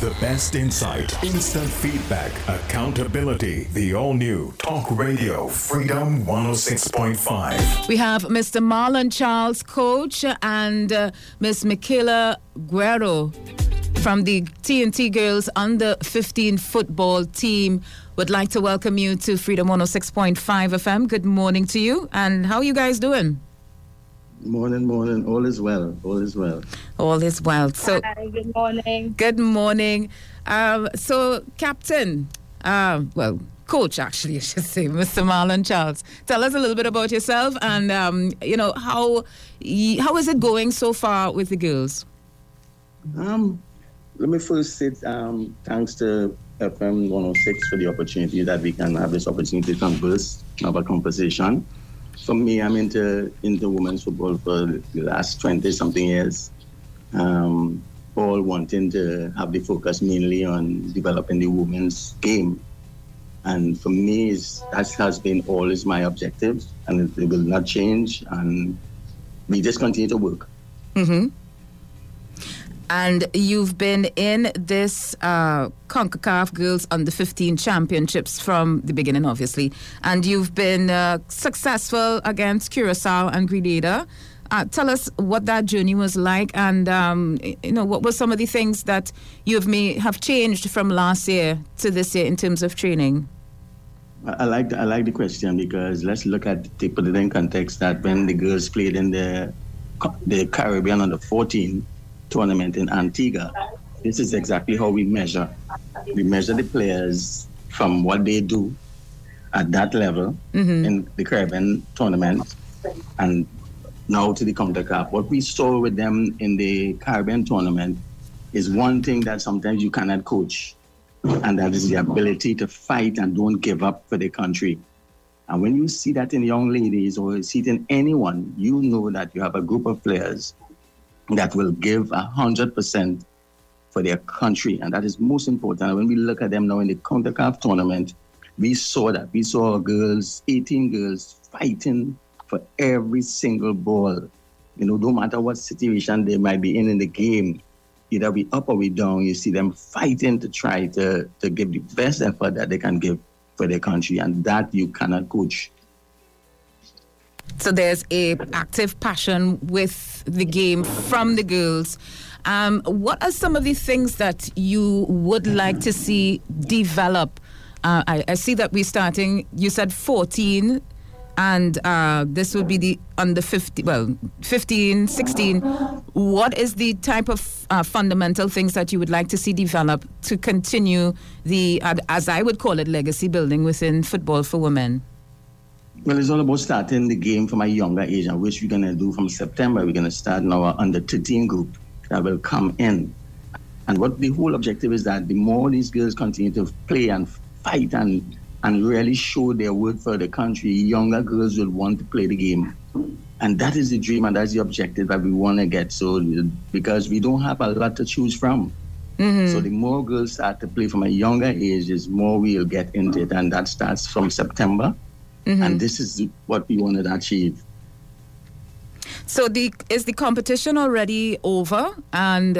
The best insight, instant feedback, accountability. The all-new Talk Radio Freedom 106.5. We have Mr. Marlon Charles, coach, and Miss Michaela Guerrero from the TNT Girls Under 15 football team. Would like to welcome you to Freedom 106.5 FM. Good morning to you. And how are you guys doing? Morning. All is well. All is well. So, hi, good morning. Good morning. So, Captain, Coach, actually, I should say, Mr. Marlon Charles, tell us a little bit about yourself and, how is it going so far with the girls? Let me first say thanks to FM 106 for the opportunity that we can have this opportunity to converse, have a conversation. For me, I'm into women's football for the last 20-something years, all wanting to have the focus mainly on developing the women's game. And for me, that has been always my objective, and it will not change, and we just continue to work. Mm-hmm. And you've been in this CONCACAF Girls Under 15 Championships from the beginning, obviously. And you've been successful against Curacao and Grenada. Tell us what that journey was like, and what were some of the things that may have changed from last year to this year in terms of training. I like the question, because let's put it in context that when the girls played in the Caribbean Under 14 tournament in Antigua, this is exactly how we measure. We measure the players from what they do at that level in the Caribbean tournament, and now to the CONCACAF. What we saw with them in the Caribbean tournament is one thing that sometimes you cannot coach, and that is the ability to fight and don't give up for the country. And when you see that in young ladies or you see it in anyone, you know that you have a group of players that will give 100% for their country, and that is most important. And when we look at them now in the CONCACAF tournament, we saw that. We saw 18 girls fighting for every single ball. No matter what situation they might be in the game, either we up or we down, you see them fighting to try to give the best effort that they can give for their country, and that you cannot coach. So there's a active passion with the game from the girls. What are some of the things that you would like to see develop? I see that we're starting, you said 14, and this would be the under 15, 16. What is the type of fundamental things that you would like to see develop to continue the, as I would call it, legacy building within football for women? Well, it's all about starting the game from a younger age, and which we're going to do from September. We're going to start in our under 13 group that will come in. And what the whole objective is that the more these girls continue to play and fight and really show their worth for the country, younger girls will want to play the game. And that is the dream, and that's the objective that we want to get. So, because we don't have a lot to choose from. So the more girls start to play from a younger age, the more we'll get into it. And that starts from September. And this is what we wanted to achieve. So is the competition already over? And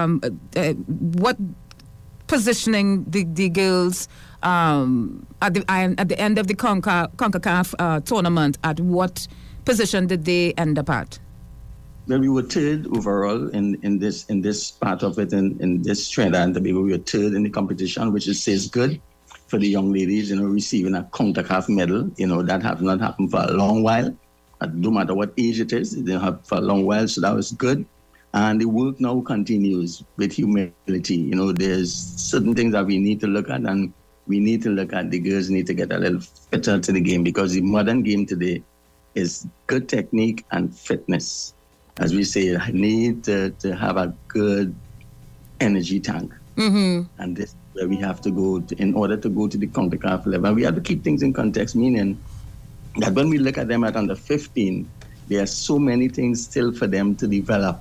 what positioning the girls at the end of the CONCACAF tournament, at what position did they end up at? Well, we were third overall in this part of it, in this Trinidad and Tobago. We were third in the competition, which says good for the young ladies, receiving a CONCACAF medal. That has not happened for a long while. No matter what age it is, they have for a long while, so that was good. And the work now continues with humility. There's certain things that we need to look at, and we need to look at the girls need to get a little fitter to the game, because the modern game today is good technique and fitness. As we say, I need to have a good energy tank. And this is where we have to go in order to go to the CONCACAF level. We have to keep things in context, meaning that when we look at them at under 15, there are so many things still for them to develop.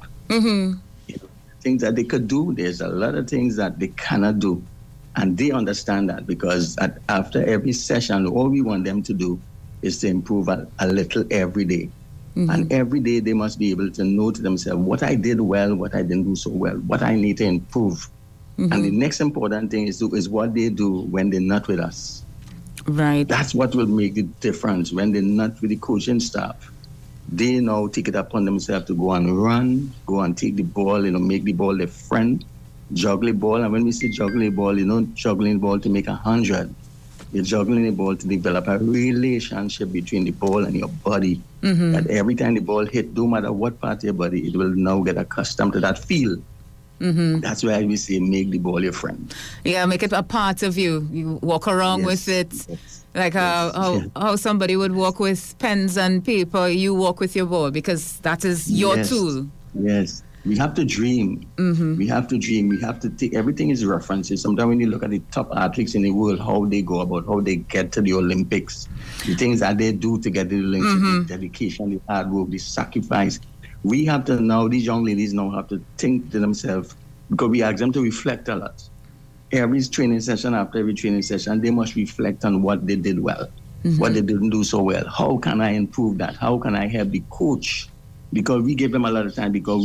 Things that they could do, there's a lot of things that they cannot do. And they understand that, because after every session, all we want them to do is to improve a little every day. And every day they must be able to know to themselves what I did well, what I didn't do so well, what I need to improve. And the next important thing is what they do when they're not with us. Right. That's what will make the difference. When they're not with the coaching staff, they now take it upon themselves to go and run, go and take the ball, make the ball their friend, juggle the ball. And when we say juggle the ball, juggling the ball to make 100. You're juggling the ball to develop a relationship between the ball and your body. That every time the ball hit, no matter what part of your body, it will now get accustomed to that feel. That's why we say make the ball your friend. Yeah, make it a part of you. You walk around with it. Like how somebody would walk with pens and paper, you walk with your ball because that is your tool. Yes. We have to dream. We have to dream. We have to take, everything is references. Sometimes when you look at the top athletes in the world, how they go about, how they get to the Olympics, the things that they do to get to the Olympics, the dedication, the hard work, the sacrifice. We have to now, these young ladies now have to think to themselves, because we ask them to reflect a lot. Every training session, after every training session, they must reflect on what they did well, what they didn't do so well. How can I improve that? How can I help the coach? Because we give them a lot of time, because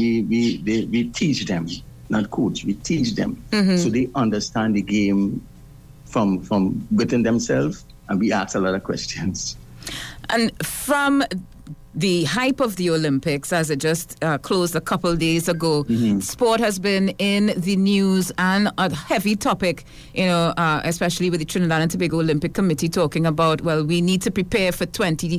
we teach them, not coach, we teach them. So they understand the game from within themselves, and we ask a lot of questions. And from the hype of the Olympics, as it just closed a couple days ago, sport has been in the news and a heavy topic, especially with the Trinidad and Tobago Olympic Committee talking about, well, we need to prepare for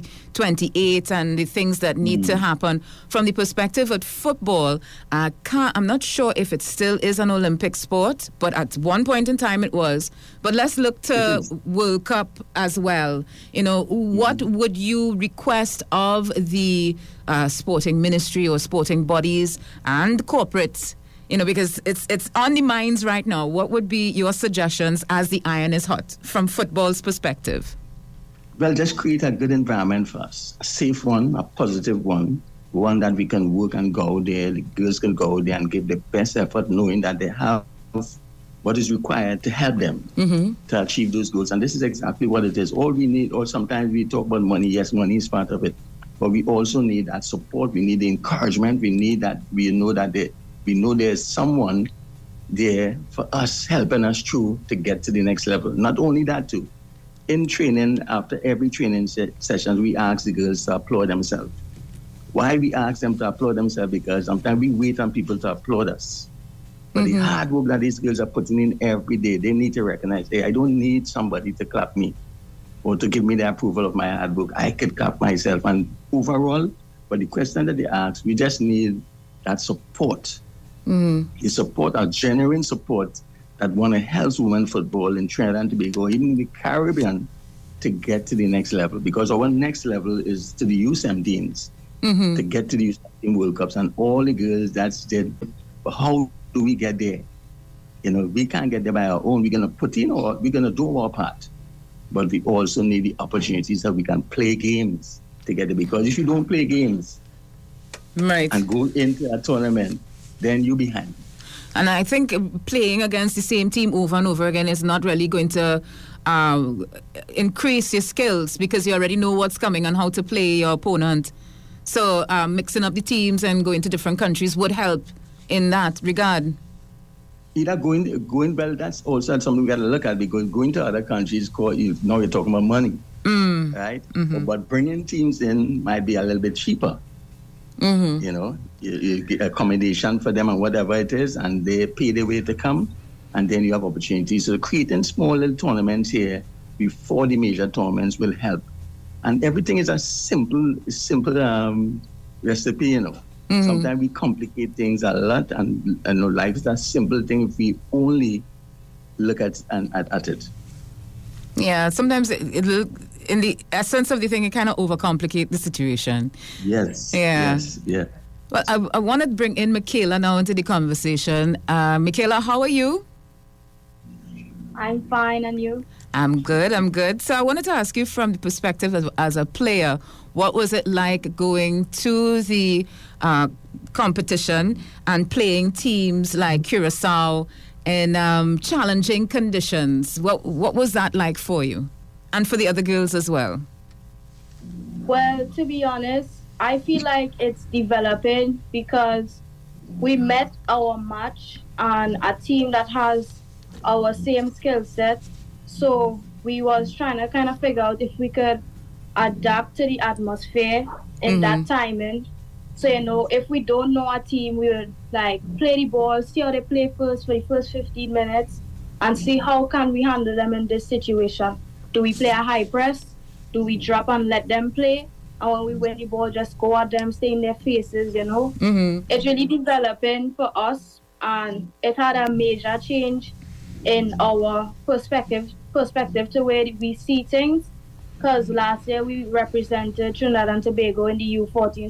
2028 and the things that need to happen. From the perspective of football, I'm not sure if it still is an Olympic sport, but at one point in time it was. But let's look to World Cup as well. What would you request of the sporting ministry or sporting bodies and corporates, because it's on the minds right now? What would be your suggestions as the iron is hot from football's perspective? Well, just create a good environment for us, a safe one, a positive one that we can work and go there. The girls can go there and give the best effort, knowing that they have what is required to help them to achieve those goals. And this is exactly what it is. All we need, or sometimes we talk about money. Yes, money is part of it. But we also need that support. We need the encouragement. We need that. We know there's someone there for us, helping us through to get to the next level. Not only that, too. In training, after every training session, we ask the girls to applaud themselves. Why we ask them to applaud themselves? Because sometimes we wait on people to applaud us. But the hard work that these girls are putting in every day, they need to recognize, hey, I don't need somebody to clap me or to give me the approval of my hard work. I could clap myself. And overall, but the question that they ask, we just need that support. The support, a genuine support that want to help women football in Trinidad and Tobago, even in the Caribbean, to get to the next level. Because our next level is to the U17s, to get to the U17 World Cups and all the girls that's there. But how do we get there? We can't get there by our own. We're going to put in, or we're going to do our part. But we also need the opportunities that we can play games together. Because if you don't play games and go into a tournament, then you're behind. And I think playing against the same team over and over again is not really going to increase your skills, because you already know what's coming and how to play your opponent. So mixing up the teams and going to different countries would help in that regard. Either going well, that's also something we got to look at, because going to other countries, now you're talking about money, right? But bringing teams in might be a little bit cheaper. You get accommodation for them and whatever it is, and they pay their way to come, and then you have opportunities. So creating small little tournaments here before the major tournaments will help. And everything is a simple recipe, Sometimes we complicate things a lot, and life is a simple thing if we only look at it. Yeah, sometimes it'll, in the essence of the thing, it kind of overcomplicate the situation. Yes. Yeah. Yes. Yeah. Well, I want to bring in Michaela now into the conversation. Michaela, how are you? I'm fine, and you? I'm good. So I wanted to ask you, from the perspective as a player, what was it like going to the competition and playing teams like Curacao in challenging conditions? What was that like for you, and for the other girls as well? Well, to be honest, I feel like it's developing, because we met our match and a team that has our same skill set. So we was trying to kind of figure out if we could adapt to the atmosphere in that timing. So, if we don't know our team, we would like play the ball, see how they play first for the first 15 minutes and see how can we handle them in this situation. Do we play a high press? Do we drop and let them play? And when we win the ball, just go at them, stay in their faces, It's really developing for us, and it had a major change in our perspective to where we see things. Because last year we represented Trinidad and Tobago in the U14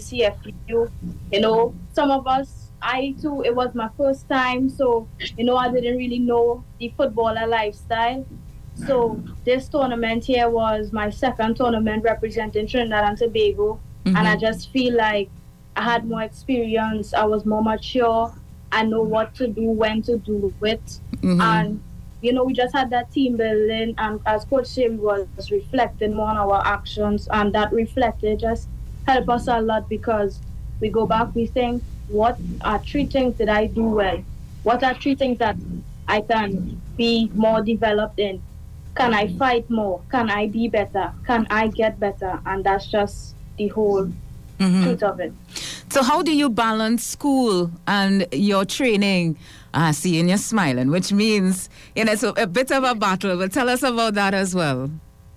CFU. Some of us, I too, it was my first time, so I didn't really know the footballer lifestyle. So this tournament here was my second tournament representing Trinidad and Tobago, and I just feel like I had more experience. I was more mature. I know what to do, when to do it, and we just had that team building, and as Coach said, we was reflecting more on our actions, and that reflected just helped us a lot because we go back, we think, what are 3 things that I do well? What are 3 things that I can be more developed in? Can I fight more? Can I be better? Can I get better? And that's just the whole truth of it. So how do you balance school and your training? Seeing you smiling, which means, it's a bit of a battle, but tell us about that as well.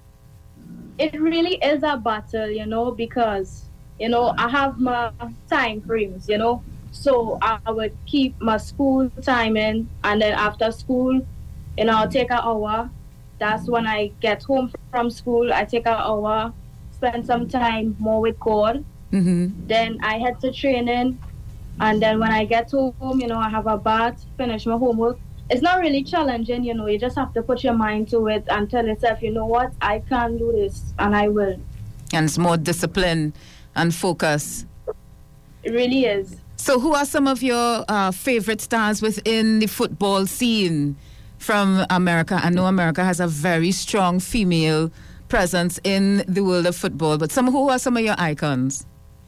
It really is a battle, because, I have my time frames, so I would keep my school timing, and then after school, I'll take an hour. That's when I get home from school. I take an hour, spend some time more with God. Then I head to training. And then when I get home, I have a bath, finish my homework. It's not really challenging, you just have to put your mind to it and tell yourself, what, I can do this, and I will. And it's more discipline and focus. It really is. So who are some of your favorite stars within the football scene from America? I know America has a very strong female presence in the world of football, but who are some of your icons?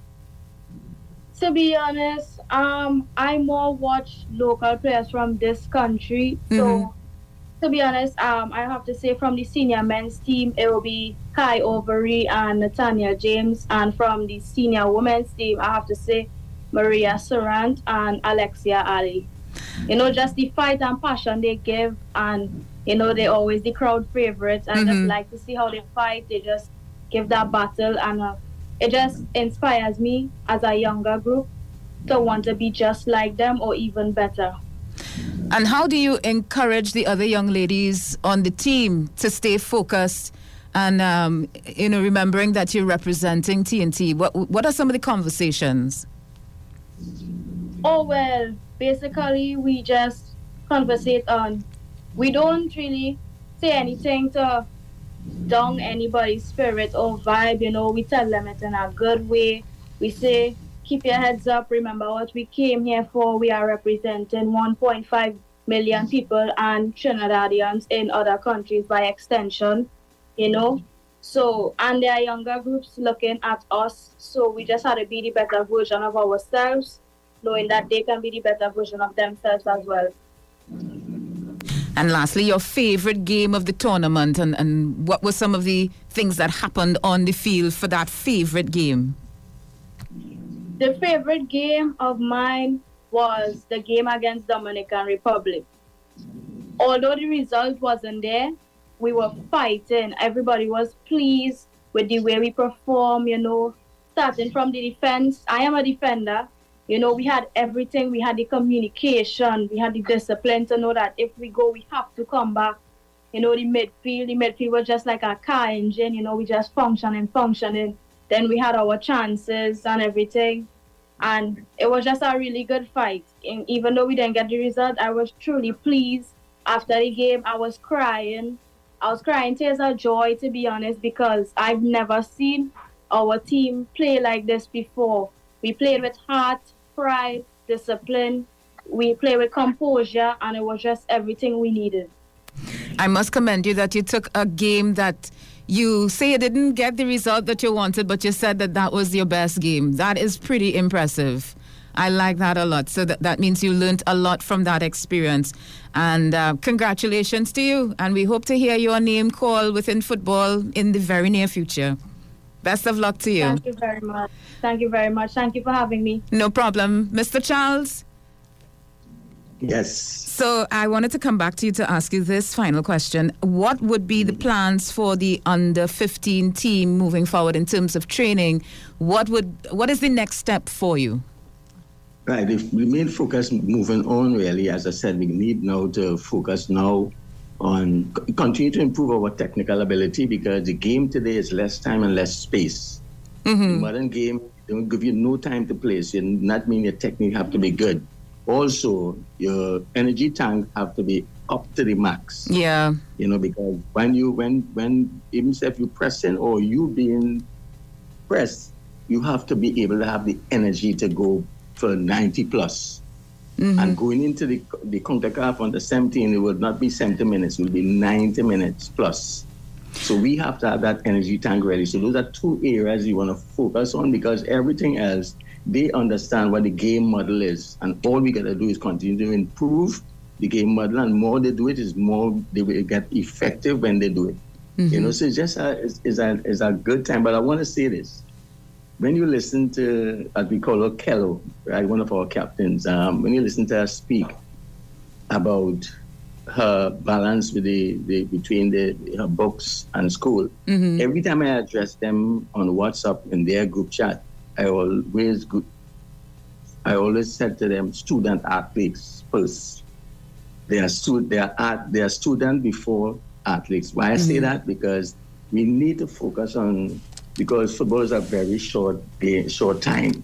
To be honest, I more watch local players from this country. So, to be honest, I have to say from the senior men's team, it will be Kai Overy and Nathania James. And from the senior women's team, I have to say Maria Surant and Alexia Ali. Just the fight and passion they give, and, they're always the crowd favorites. I just like to see how they fight. They just give that battle, and it just inspires me as a younger group to want to be just like them or even better. And how do you encourage the other young ladies on the team to stay focused and, remembering that you're representing TNT? What are some of the conversations? Oh, well, basically we just conversate on, we don't really say anything to down anybody's spirit or vibe, we tell them it in a good way. We say, keep your heads up, remember what we came here for. We are representing 1.5 million people and Trinidadians in other countries by extension, So, and there are younger groups looking at us, so we just had to be the better version of ourselves, knowing that they can be the better version of themselves as well. And lastly, your favorite game of the tournament, and what were some of the things that happened on the field for that favorite game? The favorite game of mine was the game against Dominican Republic. Although the result wasn't there, we were fighting. Everybody was pleased with the way we performed, starting from the defense. I am a defender. We had everything. We had the communication. We had the discipline to know that if we go, we have to come back. The midfield was just like a car engine. We just functioning. Then we had our chances and everything. And it was just a really good fight. And even though we didn't get the result, I was truly pleased. After the game, I was crying. Tears of joy, to be honest, because I've never seen our team play like this before. We played with heart, pride, discipline. We played with composure, and it was just everything we needed. I must commend you that you took a game that you say you didn't get the result that you wanted, but you said that was your best game. That is pretty impressive. I like that a lot. So that means you learned a lot from that experience. And congratulations to you. And we hope to hear your name called within football in the very near future. Best of luck to you. Thank you very much. Thank you very much. Thank you for having me. No problem. Mr. Charles? Yes. So I wanted to come back to you to ask you this final question. What would be the plans for the under 15 team moving forward in terms of training? What is the next step for you? Right. The main focus moving on, really, as I said, we need now to focus now on continue to improve our technical ability, because the game today is less time and less space. The modern game don't give you no time to play, so that means your technique have to be good. Also, your energy tank have to be up to the max. Yeah. Because when even if you pressing or you being pressed, you have to be able to have the energy to go for 90 plus. And going into the CONCACAF under 17, it will not be 70 minutes, it will be 90 minutes plus. So we have to have that energy tank ready. So those are two areas you want to focus on, because everything else, they understand what the game model is. And all we got to do is continue to improve the game model. And more they do it, is more they will get effective when they do it. So it's just a good time. But I want to say this. When you listen to, as we call her, Kello, right, one of our captains, when you listen to her speak about her balance with between her books and school, every time I address them on WhatsApp in their group chat, I always said to them, student athletes first. They are student before athletes. Why I say that? Because we need to focus on, because football is a very short time.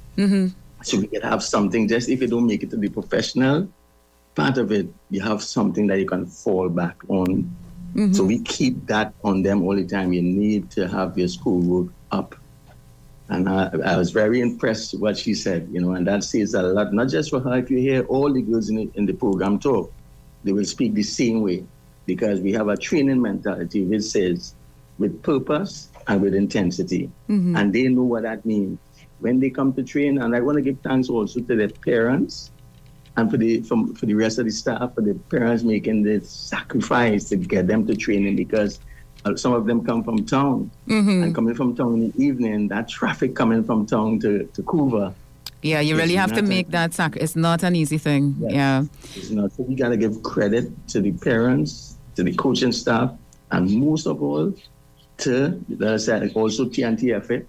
So we can have something, just if you don't make it to the professional part of it, you have something that you can fall back on. So we keep that on them all the time. You need to have your schoolwork up. And I was very impressed with what she said, and that says a lot, not just for her. If you hear all the girls in the program talk, they will speak the same way, because we have a training mentality which says with purpose and with intensity. And they know what that means when they come to train. And I want to give thanks also to their parents and for the rest of the staff, for the parents making this sacrifice to get them to training, because some of them come from town, and coming from town in the evening, that traffic coming from town to Couva. Yeah, you really have to make that sacrifice. It's not an easy thing. Yes. Yeah. It's not. So we got to give credit to the parents, to the coaching staff, and most of all, to, as I said, also TNTFA,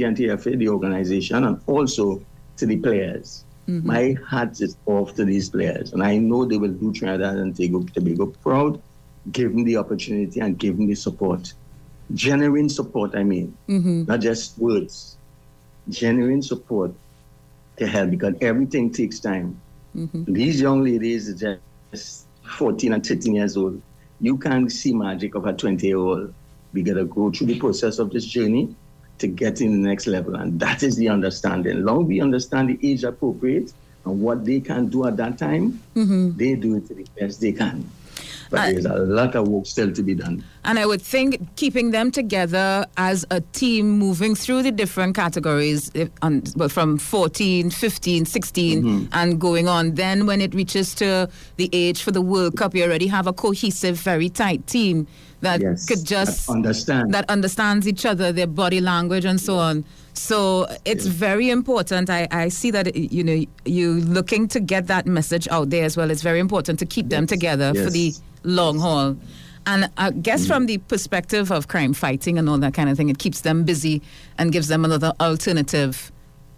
the organization, and also to the players. My hat is off to these players, and I know they will do Trinidad and Tobago proud. Give them the opportunity and give them the support. Genuine support, I mean. Not just words. Genuine support to help, because everything takes time. These young ladies are just 14 and 13 years old. You can't see magic of a 20-year-old. We got to go through the process of this journey to get in the next level. And that is the understanding. Long we understand the age appropriate and what they can do at that time, they do it to the best they can. But there's a lot of work still to be done. And I would think keeping them together as a team, moving through the different categories, from 14, 15, 16, and going on. Then when it reaches to the age for the World Cup, you already have a cohesive, very tight team that could just that understands each other, their body language and so on. So it's very important. I see that, you looking to get that message out there as well. It's very important to keep them together for the long haul. And I guess from the perspective of crime fighting and all that kind of thing, it keeps them busy and gives them another alternative.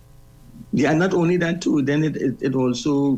Yeah, not only that too, then it also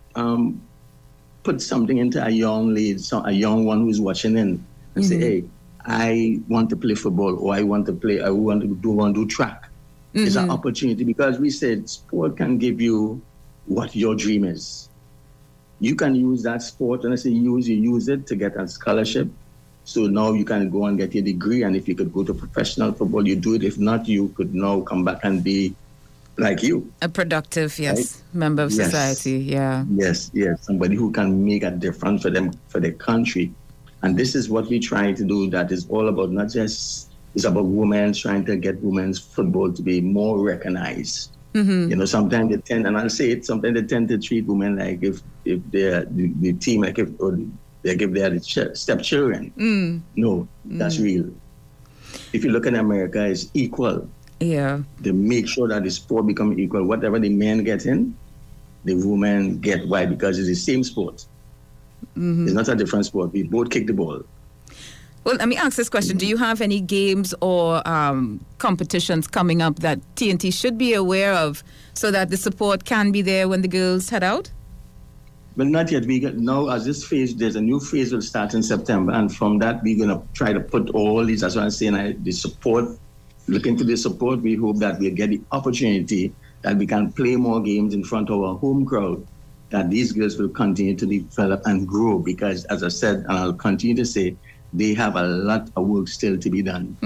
puts something into a young lady, a young one who's watching in, and say, hey, I want to play football, or I want to do track. It's an opportunity, because we said sport can give you what your dream is. You can use that sport, and I say you use it to get a scholarship. So now you can go and get your degree, and if you could go to professional football, you do it. If not, you could now come back and be like you. A productive, member of society, Yes, somebody who can make a difference for them, for their country. And this is what we try to do. That is all about, not just, it's about women, trying to get women's football to be more recognized. You know, sometimes they tend, and I'll say it, sometimes they tend to treat women like if they're the team, like if they are the stepchildren. No, that's real. If you look at America, it's equal. Yeah. They make sure that the sport become equal. Whatever the men get in, the women get. Why? Because it's the same sport. It's not a different sport. We both kick the ball. Well, let me ask this question. Do you have any games or competitions coming up that TNT should be aware of so that the support can be there when the girls head out? Well, not yet. We get now, as this phase, there's a new phase will start in September. And from that, we're going to try to put all these, that's what I'm saying, the support, look into the support. We hope that we'll get the opportunity that we can play more games in front of our home crowd, that these girls will continue to develop and grow. Because, as I said, and I'll continue to say, they have a lot of work still to be done.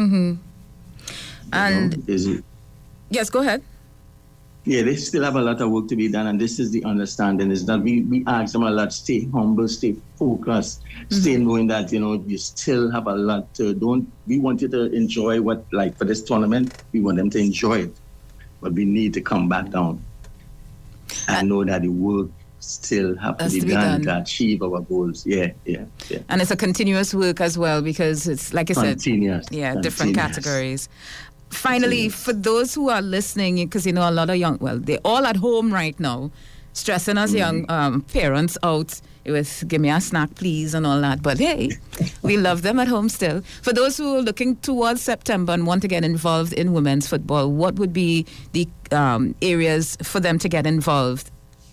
And yes, go ahead. Yeah, they still have a lot of work to be done, and this is the understanding, is that we ask them a lot, stay humble, stay focused, stay knowing that, you know, you still have a lot to, we want you to enjoy what, like for this tournament, we want them to enjoy it, but we need to come back down and know that the work still have to be done to achieve our goals. Yeah. And it's a continuous work as well, because it's, like I said, different categories. Finally, for those who are listening, because you know a lot of they're all at home right now, stressing us young parents out with "give me a snack, please" and all that. But hey, we love them at home still. For those who are looking towards September and want to get involved in women's football, what would be the areas for them to get involved?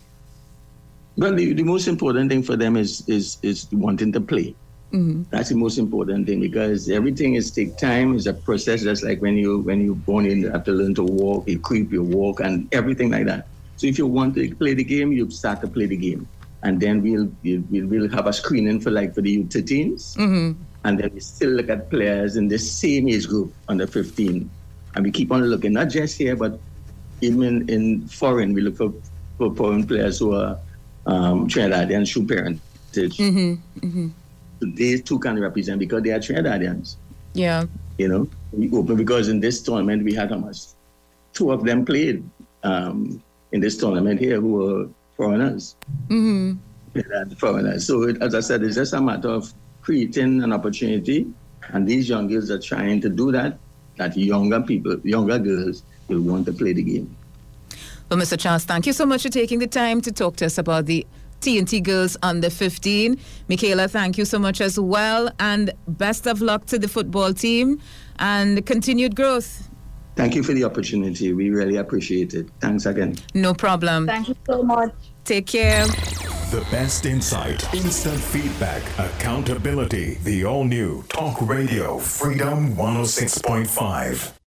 Well, the most important thing for them is wanting to play. That's the most important thing, because everything take time. It's a process. Just like when you're born in, you have to learn to walk, you creep, you walk, and everything like that. So if you want to play the game, you start to play the game, and then we'll have a screening for the U13s, and then we still look at players in the same age group, under 15, and we keep on looking, not just here, but even in foreign. We look for foreign players who are Trinidadian shoe parentage. They too can represent, because they are Trinidadians. Yeah. You know, we open, because in this tournament we had two of them played in this tournament here who were foreigners. Foreigners. So as I said, it's just a matter of creating an opportunity, and these young girls are trying to do that younger girls will want to play the game. Well, Mr. Charles, thank you so much for taking the time to talk to us about the TNT Girls Under 15. Michaela, thank you so much as well, and best of luck to the football team and continued growth. Thank you for the opportunity. We really appreciate it. Thanks again. No problem. Thank you so much. Take care. The best insight, instant feedback, accountability. The all-new Talk Radio Freedom 106.5.